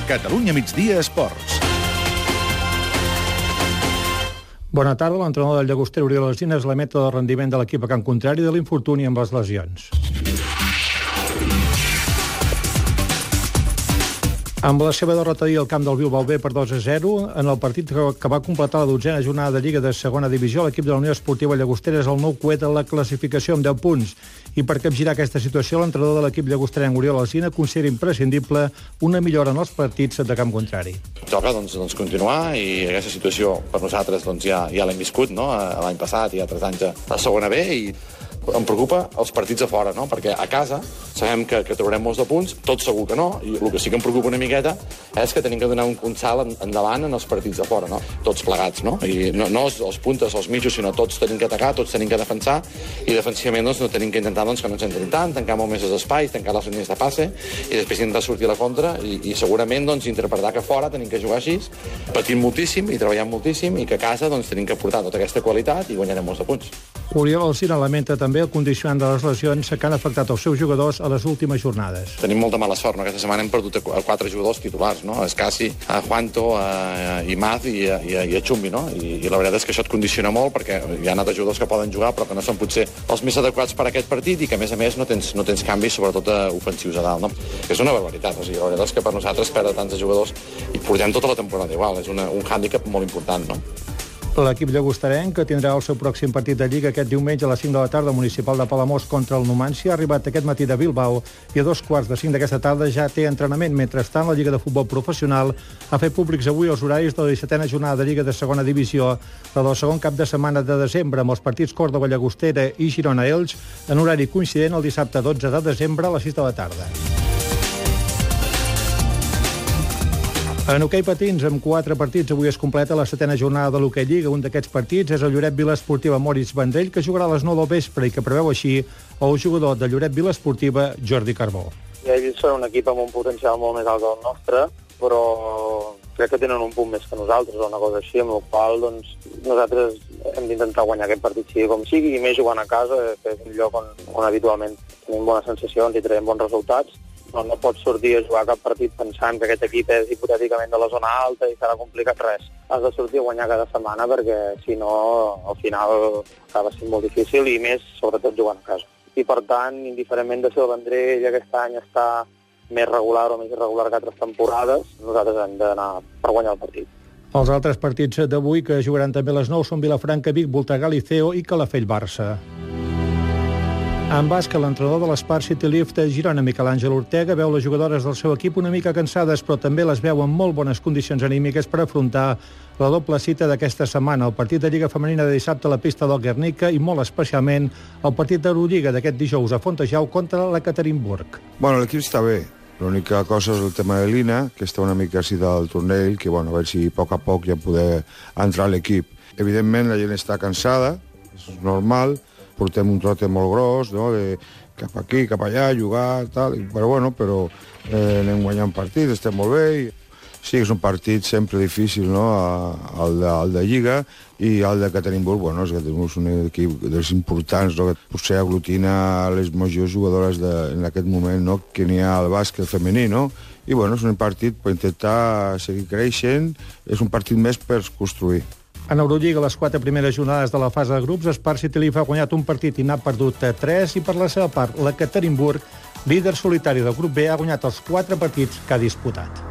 Catalunya Migdia Esports. Bona tarda. L'entrenador del Llagostera, Oriol Alsina, és la meta del rendiment de l'equip a camp contrari de l'infortuni amb les lesions. Amb la seva derrota ahir al camp del Bilbao B per 2-0, en el partit que va completar la 12a jornada de Lliga de Segona Divisió, l'equip de la Unió Esportiva Llagostera és el nou coet en la classificació amb 10 punts. I per capgirar aquesta situació, l'entrenador de l'equip llagosterenc, Oriol Alsina, considera imprescindible una millora en els partits de camp contrari. Toca continuar, i aquesta situació per nosaltres ja l'hem viscut, no? L'any passat i altres anys a segona B, i em preocupa els partits a fora, no? Perquè a casa sabem que traurem molts de punts, tot segur que no, i el que sí que em preocupa una miqueta és que tenim que donar un salt endavant en els partits de fora, no? Tots plegats, no? I no els puntes, els mitjos, sinó tots tenim que atacar, tots tenim que defensar, i defensivament no tenim que intentar que no ens entrin tant, tancar molt més els espais, tancar les línies de passe, i després intentar sortir a la contra, i segurament interpretar que fora tenim que jugar així, patint moltíssim i treballant moltíssim, i que a casa tenim que portar tota aquesta qualitat i guanyarem molts de punts. Oriol Alsina lamenta també el condicionant de les lesions que han afectat els seus jugadors a les últimes jornades. Tenim molta mala sort, no? Aquesta setmana hem perdut 4 jugadors titulars, no? Escassi, a Juanto, a Imaz i a Chumbi, no? I la veritat és que això et condiciona molt, perquè hi ha altres jugadors que poden jugar però que no són potser els més adequats per a aquest partit, i que a més no tens canvis, sobretot ofensius a dalt, no? És una barbaritat, o sigui, la veritat és que per nosaltres perdre tants jugadors i portem tota la temporada igual, és un hàndicap molt important, no? L'equip llagosterenc, que tindrà el seu pròxim partit de Lliga aquest diumenge a les 5 de la tarda al Municipal de Palamós contra el Numancia, ha arribat aquest matí de Bilbao i a 2:45 d'aquesta tarda ja té entrenament. Mentrestant, la Lliga de Futbol Professional ha fet públics avui els horaris de la 17a jornada de Lliga de Segona Divisió, la del segon cap de setmana de desembre, amb els partits Còrdova-Llagostera i Girona-Elx, en horari coincident el dissabte 12 de desembre a les 6 de la tarda. En hoquei patins, amb 4 partits, avui es completa la 7a jornada de l'Hoquei Lliga. Un d'aquests partits és el Lloret Vila Esportiva Moritz Vendrell, que jugarà a les 9 del vespre i que preveu així el jugador de Lloret Vila Esportiva, Jordi Carbó. Ells són un equip amb un potencial molt més alt que el nostre, però crec que tenen un punt més que nosaltres, o una cosa així, amb la qual nosaltres hem d'intentar guanyar aquest partit sigui com sigui, i més jugant a casa, que és un lloc on habitualment tenim bones sensacions i traiem bons resultats. No pots sortir a jugar cap partit pensant que aquest equip és hipotèticament de la zona alta i serà complicat res. Has de sortir a guanyar cada setmana, perquè si no, al final acaba sent molt difícil, i més, sobretot, jugant a casa. I per tant, indiferentment de si el Vendrell aquest any està més regular o més irregular que altres temporades, nosaltres hem d'anar per guanyar el partit. Els altres partits d'avui, que jugaran també a les 9, són Vilafranca, Vic, Voltregà, Liceo i Calafell, Barça. En bàsquet, l'entrenador de l'Espart City Lift de Girona, Miquel Àngel Ortega, veu les jugadores del seu equip una mica cansades, però també les veu en molt bones condicions anímiques per afrontar la doble cita d'aquesta setmana, el partit de Lliga Femenina de dissabte a la pista del Guernica i molt especialment el partit d'Eurolliga d'aquest dijous a Fontejau contra l'Ekaterinburg. Bueno, l'equip està bé. L'única cosa és el tema de l'Ina, que està una mica així del torneig, que a veure si a poc ja poder entrar a l'equip. Evidentment, la gent està cansada, és normal, portem un trote molt gros, no? De cap aquí, cap allà, jugar, tal, però anem guanyant partits, estem molt bé. Sí, és un partit sempre difícil, no? El de Lliga, i el de Ekaterinburg, és que tenim un equip dels importants, no? Que potser aglutina les majors jugadores en aquest moment, no? Que n'hi ha al bàsquet femení, no? I és un partit per intentar seguir creixent, és un partit més per construir. En Eurolliga, les 4 primeres jornades de la fase de grups, Espart City Lift ha guanyat un partit i n'ha perdut 3, i per la seva part, l'Ekaterinburg, líder solitari del grup B, ha guanyat els 4 partits que ha disputat.